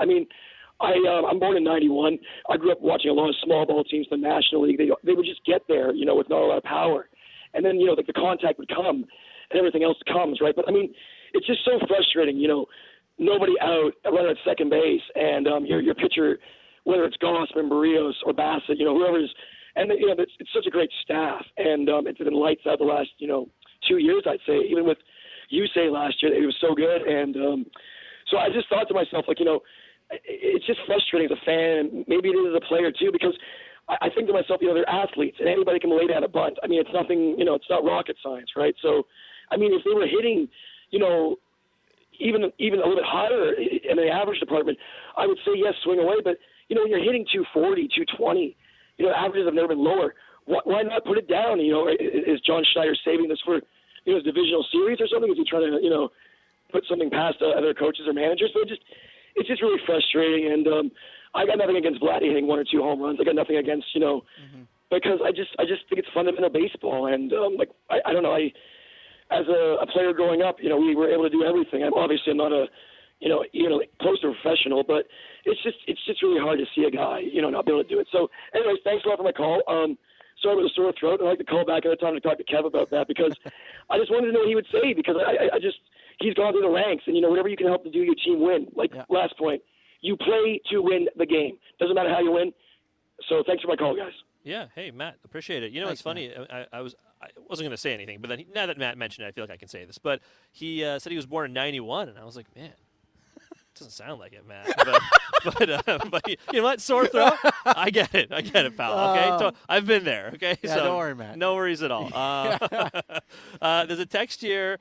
I'm born in 91. I grew up watching a lot of small ball teams in the National League. They would just get there, with not a lot of power. And then, the contact would come and everything else comes, right? But, it's just so frustrating, nobody out, a runner at second base, and your pitcher, whether it's Gausman, Barrios, or Bassett, whoever's, and, it's such a great staff. And it's been lights out the last, 2 years, I'd say. Even with Yusei last year, it was so good. And so I just thought to myself, it's just frustrating as a fan, and maybe it is as a player too, because I think to myself, they're athletes, and anybody can lay down a bunt. It's nothing, it's not rocket science, right? So, if they were hitting, even a little bit higher in the average department, I would say yes, swing away. But when you're hitting 240, 220, averages have never been lower. Why not put it down? Is John Schneider saving this for his divisional series or something? Is he trying to put something past other coaches or managers? But it's just really frustrating. And I got nothing against Vladdy hitting 1 or 2 home runs. I got nothing against because I just think it's fundamental baseball. And I don't know. As a player growing up, we were able to do everything. I'm not a even close to professional, but it's just really hard to see a guy not be able to do it. So anyways, thanks a lot for my call. Sorry about the sore throat. I'd like to call back another time to talk to Kev about that because I just wanted to know what he would say because he's gone through the ranks and whatever you can help to do your team win. Last point, you play to win the game. Doesn't matter how you win. So thanks for my call, guys. Yeah. Hey, Matt, appreciate it. It's funny. I wasn't going to say anything, but then now that Matt mentioned it, I feel like I can say this. But he said he was born in 91, and I was like, man, doesn't sound like it, Matt. But you know what? Sore throat. I get it, pal. Okay, so I've been there. Okay, yeah, so don't worry, Matt. No worries at all. There's a text here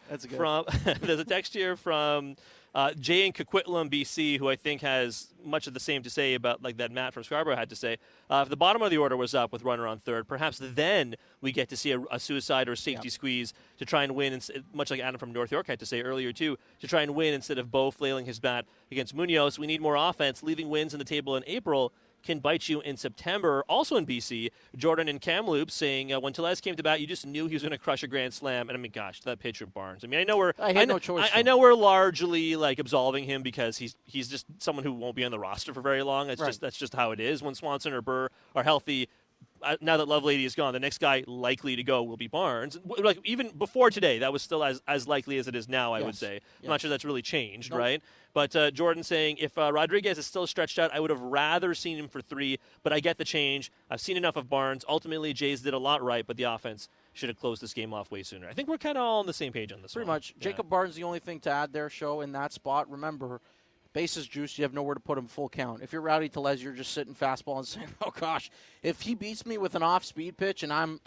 from Jay in Coquitlam, BC, who I think has much of the same to say about that Matt from Scarborough had to say. If the bottom of the order was up with runner on third, perhaps then we get to see a suicide or safety squeeze to try and win, much like Adam from North York had to say earlier too, to try and win instead of Bo flailing his bat against Munoz. We need more offense. Leaving wins in the table in April can bite you in September. Also in BC, Jordan and Kamloops saying when Tellez came to bat, you just knew he was going to crush a grand slam. And I mean, gosh, that pitcher Barnes. I mean, I know we're largely absolving him because he's just someone who won't be on the roster for very long. That's just how it is. When Swanson or Burr are healthy, now that Lovelady is gone, the next guy likely to go will be Barnes. Even before today, that was still as likely as it is now, I would say. I'm not sure that's really changed, right? But Jordan saying, if Rodriguez is still stretched out, I would have rather seen him for 3, but I get the change. I've seen enough of Barnes. Ultimately, Jays did a lot right, but the offense should have closed this game off way sooner. I think we're kind of all on the same page on this Pretty much. Yeah. Jacob Barnes, the only thing to add there, show in that spot. Remember, bases juiced, you have nowhere to put him full count. If you're Rowdy Tellez, you're just sitting fastball and saying, oh gosh, if he beats me with an off-speed pitch and I'm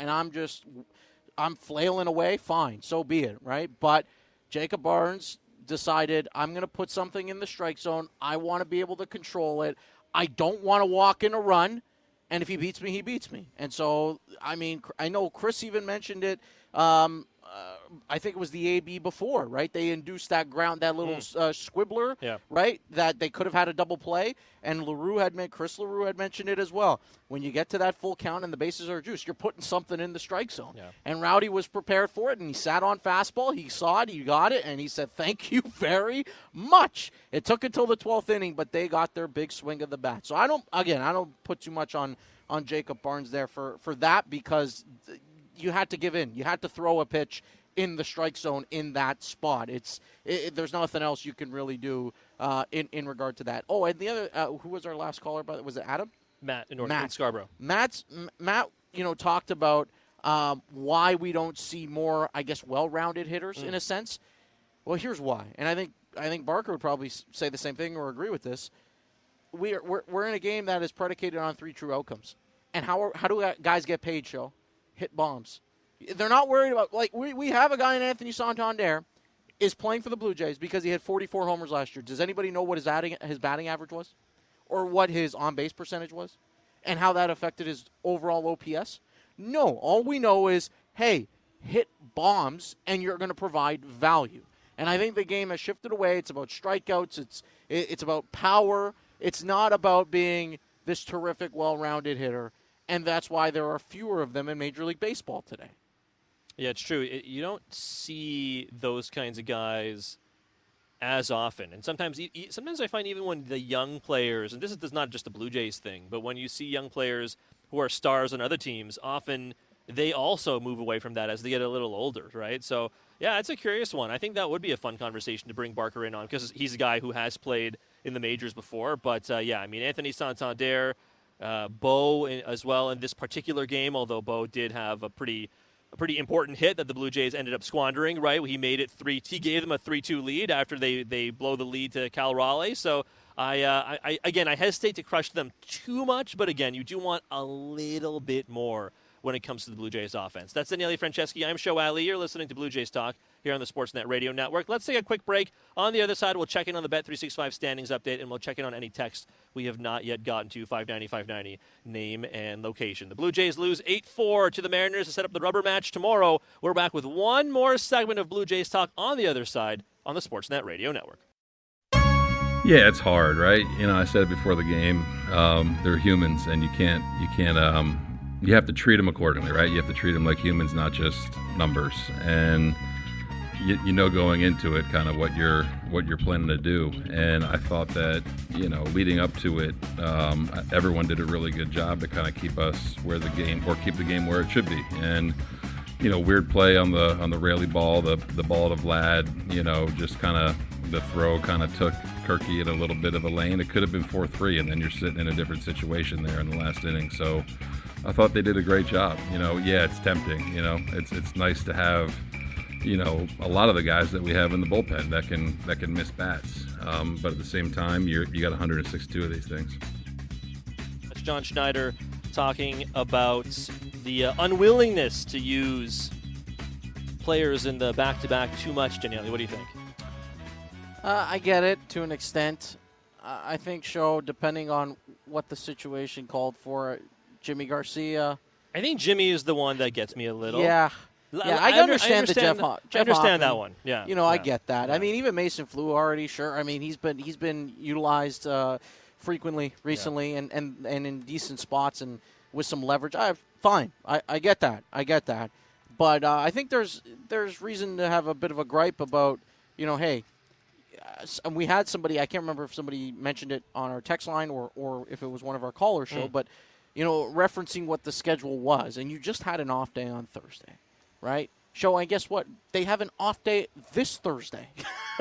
flailing away, fine, so be it, right? But Jacob Barnes decided, I'm going to put something in the strike zone. I want to be able to control it. I don't want to walk in a run, and if he beats me, he beats me. And so, I mean, I know Chris even mentioned it. I think it was the AB before, right? They induced that little squibbler, right? That they could have had a double play. And Chris LaRue had mentioned it as well. When you get to that full count and the bases are juiced, you're putting something in the strike zone. Yeah. And Rowdy was prepared for it, and he sat on fastball. He saw it, he got it, and he said, thank you very much. It took until the 12th inning, but they got their big swing of the bat. So I don't put too much on Jacob Barnes there for that because you had to give in. You had to throw a pitch in the strike zone in that spot. There's nothing else you can really do in regard to that. Oh, and the other, who was our last caller? Was it Adam? Matt in Scarborough. Matt, talked about why we don't see more, I guess, well-rounded hitters in a sense. Well, here's why, and I think Barker would probably say the same thing or agree with this. We're in a game that is predicated on 3 true outcomes, and how do guys get paid? Show hit bombs. They're not worried about, we have a guy in Anthony Santander is playing for the Blue Jays because he had 44 homers last year. Does anybody know what his batting average was? Or what his on-base percentage was? And how that affected his overall OPS? No. All we know is, hey, hit bombs and you're going to provide value. And I think the game has shifted away. It's about strikeouts. It's about power. It's not about being this terrific, well-rounded hitter. And that's why there are fewer of them in Major League Baseball today. Yeah, it's true. You don't see those kinds of guys as often. And sometimes I find even when the young players, and this is not just a Blue Jays thing, but when you see young players who are stars on other teams, often they also move away from that as they get a little older, right? So, yeah, it's a curious one. I think that would be a fun conversation to bring Barker in on because he's a guy who has played in the majors before. But, Anthony Santander, Bo as well in this particular game, although Bo did have a pretty important hit that the Blue Jays ended up squandering, right? He made it he gave them a 3-2 lead after they blow the lead to Cal Raleigh. So I hesitate to crush them too much, but again, you do want a little bit more when it comes to the Blue Jays offense. That's Daniele Franceschi. I'm Show Ali. You're listening to Blue Jays Talk here on the Sportsnet Radio Network. Let's take a quick break. On the other side, we'll check in on the Bet365 standings update, and we'll check in on any text we have not yet gotten to. 590-590, name and location. The Blue Jays lose 8-4 to the Mariners to set up the rubber match tomorrow. We're back with one more segment of Blue Jays Talk on the other side on the Sportsnet Radio Network. Yeah, it's hard, right? I said it before the game. They're humans, and you can't. You have to treat them accordingly, right? You have to treat them like humans, not just numbers. And you know going into it kind of what you're planning to do. And I thought that leading up to it, everyone did a really good job to kind of keep us where the game, or keep the game where it should be. And weird play on the Raley ball, the ball to Vlad. Just kind of the throw kind of took Kirky in a little bit of a lane. It could have been 4-3, and then you're sitting in a different situation there in the last inning. So I thought they did a great job. Yeah, it's tempting. It's nice to have a lot of the guys that we have in the bullpen that can miss bats. But at the same time, you got 162 of these things. That's John Schneider talking about the unwillingness to use players in the back-to-back too much. Daniele, what do you think? I get it to an extent. I think, depending on what the situation called for, Jimmy Garcia. I think Jimmy is the one that gets me a little. Yeah. I understand the Jeff I understand Hoffman. that one. Yeah. I get that. Yeah. I mean, even Mason Fluharty, sure. I mean, he's been utilized frequently recently, and in decent spots and with some leverage. Fine. I get that. But I think there's reason to have a bit of a gripe about, hey, we had somebody, I can't remember if somebody mentioned it on our text line or if it was one of our caller show, but, referencing what the schedule was, and you just had an off day on Thursday, right? And guess what? They have an off day this Thursday.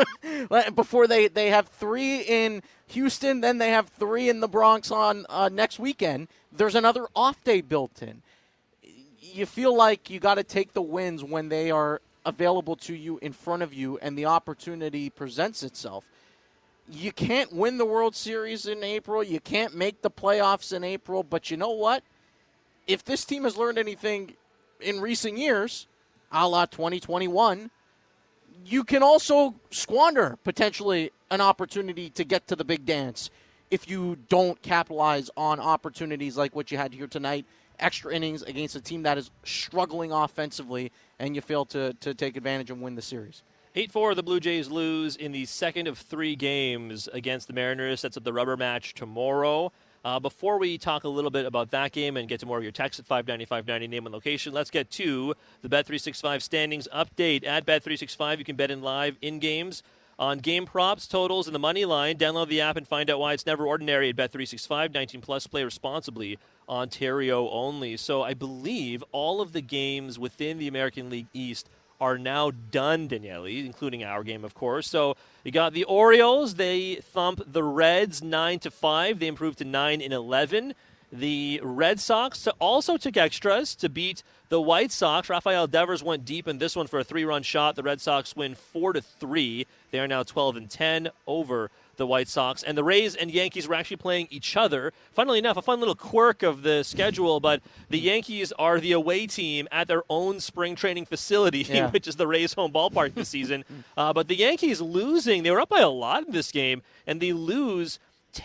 Before they have 3 in Houston, then they have 3 in the Bronx on next weekend. There's another off day built in. You feel like you got to take the wins when they are available to you in front of you and the opportunity presents itself. You can't win the World Series in April. You can't make the playoffs in April. But you know what? If this team has learned anything in recent years, a la 2021, you can also squander potentially an opportunity to get to the big dance if you don't capitalize on opportunities like what you had here tonight, extra innings against a team that is struggling offensively, and you fail to take advantage and win the series. 8-4, the Blue Jays lose in the second of 3 games against the Mariners. Sets up the rubber match tomorrow. Before we talk a little bit about that game and get to more of your text at 590-590, name and location, let's get to the Bet365 standings update. At Bet365, you can bet in live in games on game props, totals, and the money line. Download the app and find out why it's never ordinary at Bet365. 19 plus, play responsibly. Ontario only. So I believe all of the games within the American League East are now done, Daniele, including our game, of course. So you got the Orioles. They thump the Reds 9-5. They improved to 9-11. The Red Sox also took extras to beat the White Sox. Rafael Devers went deep in this one for a 3-run shot. The Red Sox win 4-3. They are now 12-10 over the White Sox. And the Rays and Yankees were actually playing each other. Funnily enough, a fun little quirk of the schedule, but the Yankees are the away team at their own spring training facility, which is the Rays' home ballpark this season. But the Yankees losing, they were up by a lot in this game, and they lose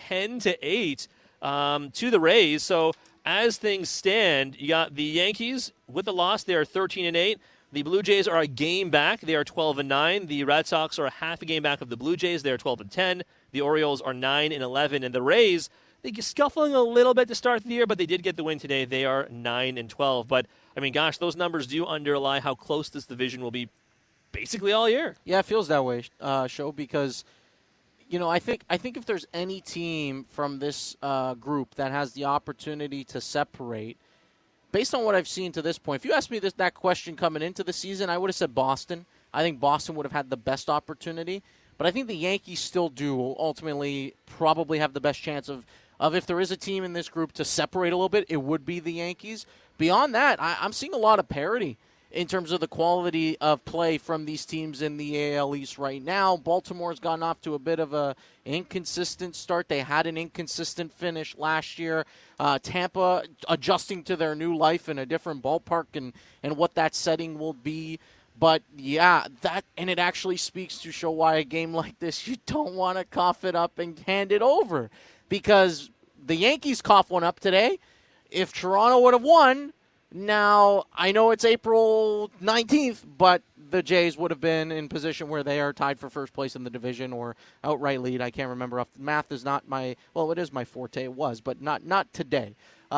10-8 to the Rays. So as things stand, you got the Yankees with the loss. They are 13-8. The Blue Jays are a game back. They are 12-9. The Red Sox are a half a game back of the Blue Jays. They are 12-10. The Orioles are 9-11. And the Rays, they get scuffling a little bit to start the year, but they did get the win today. They are 9-12. But, I mean, gosh, those numbers do underlie how close this division will be basically all year. Yeah, it feels that way, Show, because, I think if there's any team from this group that has the opportunity to separate, based on what I've seen to this point, if you asked me that question coming into the season, I would have said Boston. I think Boston would have had the best opportunity. But I think the Yankees still do ultimately probably have the best chance of if there is a team in this group to separate a little bit, it would be the Yankees. Beyond that, I'm seeing a lot of parity in terms of the quality of play from these teams in the AL East right now. Baltimore's gotten off to a bit of a inconsistent start. They had an inconsistent finish last year. Tampa adjusting to their new life in a different ballpark and what that setting will be. But, yeah, and it actually speaks to show why a game like this, you don't want to cough it up and hand it over. Because the Yankees cough one up today. If Toronto would have won, now I know it's April 19th, but the Jays would have been in position where they are tied for first place in the division or outright lead. I can't remember. Math is not it is my forte. It was, but not today.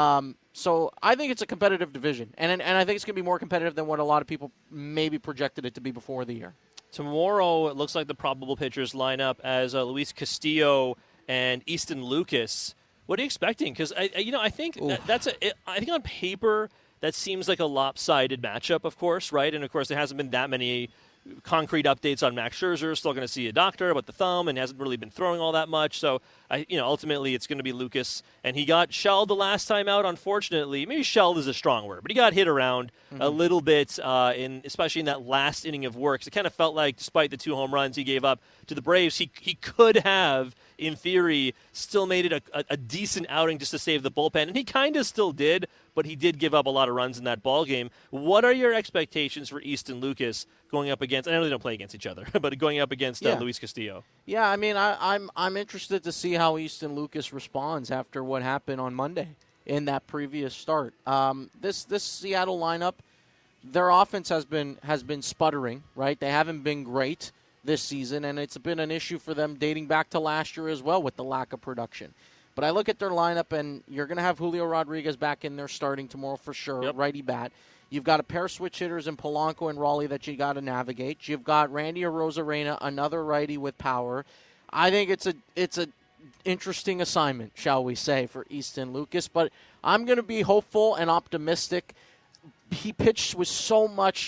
So I think it's a competitive division, and I think it's going to be more competitive than what a lot of people maybe projected it to be before the year. Tomorrow, it looks like the probable pitchers line up as Luis Castillo and Easton Lucas. What are you expecting? Because I think I think on paper that seems like a lopsided matchup. Of course, right? And of course, there hasn't been that many concrete updates on Max Scherzer. Still going to see a doctor about the thumb, and hasn't really been throwing all that much. So, ultimately, it's going to be Lucas. And he got shelled the last time out. Unfortunately, maybe shelled is a strong word, but he got hit around a little bit, especially in that last inning of work. It kind of felt like, despite the 2 home runs he gave up to the Braves, he could have, in theory, still made it a decent outing just to save the bullpen, and he kind of still did. But he did give up a lot of runs in that ball game. What are your expectations for Easton Lucas going up against? I know they don't play against each other, but going up against Luis Castillo. Yeah, I mean, I'm interested to see how Easton Lucas responds after what happened on Monday in that previous start. This Seattle lineup, their offense has been sputtering. Right, they haven't been great this season, and it's been an issue for them dating back to last year as well with the lack of production. But I look at their lineup, and you're going to have Julio Rodriguez back in there starting tomorrow for sure, righty bat. You've got a pair of switch hitters in Polanco and Raleigh that you got to navigate. You've got Randy Arozarena, another righty with power. I think it's a interesting assignment, shall we say, for Easton Lucas. But I'm going to be hopeful and optimistic. He pitched with so much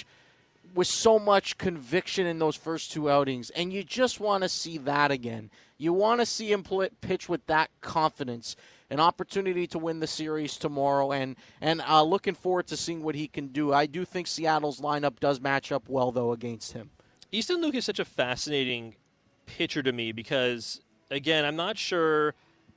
conviction in those first 2 outings, and you just want to see that again. You want to see him pitch with that confidence, an opportunity to win the series tomorrow, and looking forward to seeing what he can do. I do think Seattle's lineup does match up well, though, against him. Easton Lucas is such a fascinating pitcher to me because, again, I'm not sure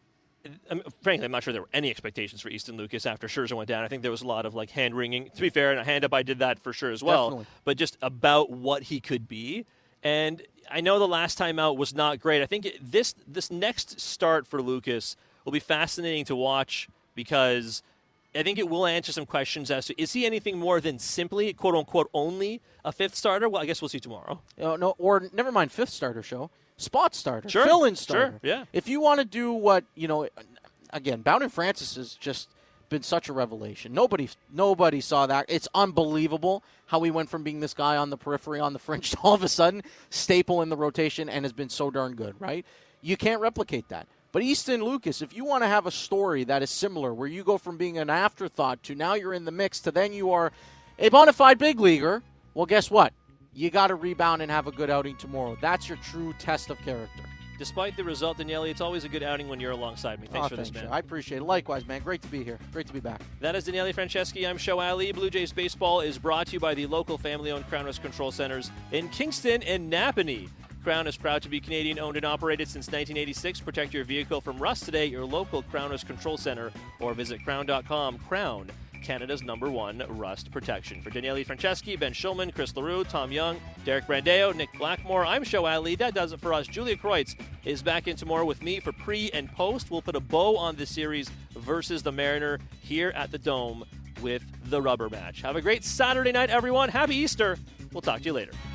there were any expectations for Easton Lucas after Scherzer went down. I think there was a lot of hand-wringing. To be fair, and a hand-up, I did that for sure as well. Definitely. But just about what he could be. And I know the last time out was not great. I think this next start for Lucas will be fascinating to watch because I think it will answer some questions as to, is he anything more than simply, quote-unquote, only a 5th starter? Well, I guess we'll see tomorrow. No, or never mind 5th starter show. Spot starter. Sure. Fill-in starter. Sure, yeah. If you want to do what, again, Bowden Francis has just been such a revelation. Nobody saw that. It's unbelievable how he went from being this guy on the periphery, on the fringe, to all of a sudden staple in the rotation and has been so darn good, right? You can't replicate that. But Easton Lucas, if you want to have a story that is similar, where you go from being an afterthought to now you're in the mix to then you are a bona fide big leaguer, well, guess what? You got to rebound and have a good outing tomorrow. That's your true test of character. Despite the result, Daniele, it's always a good outing when you're alongside me. Thanks for this, man. I appreciate it. Likewise, man. Great to be here. Great to be back. That is Daniele Franceschi. I'm Show Ali. Blue Jays Baseball is brought to you by the local family-owned Crown Rust Control Centers in Kingston and Napanee. Crown is proud to be Canadian-owned and operated since 1986. Protect your vehicle from rust today at your local Crown Rust Control Center or visit crown.com. Crown, Canada's #1 rust protection. For Daniele Franceschi, Ben Schulman, Chris LaRue, Tom Young, Derek Brandeo, Nick Blackmore, I'm Show Ali. That does it for us. Julia Kreutz is back in tomorrow with me for pre and post. We'll put a bow on this series versus the Mariner here at the Dome with the rubber match. Have a great Saturday night, everyone. Happy Easter. We'll talk to you later.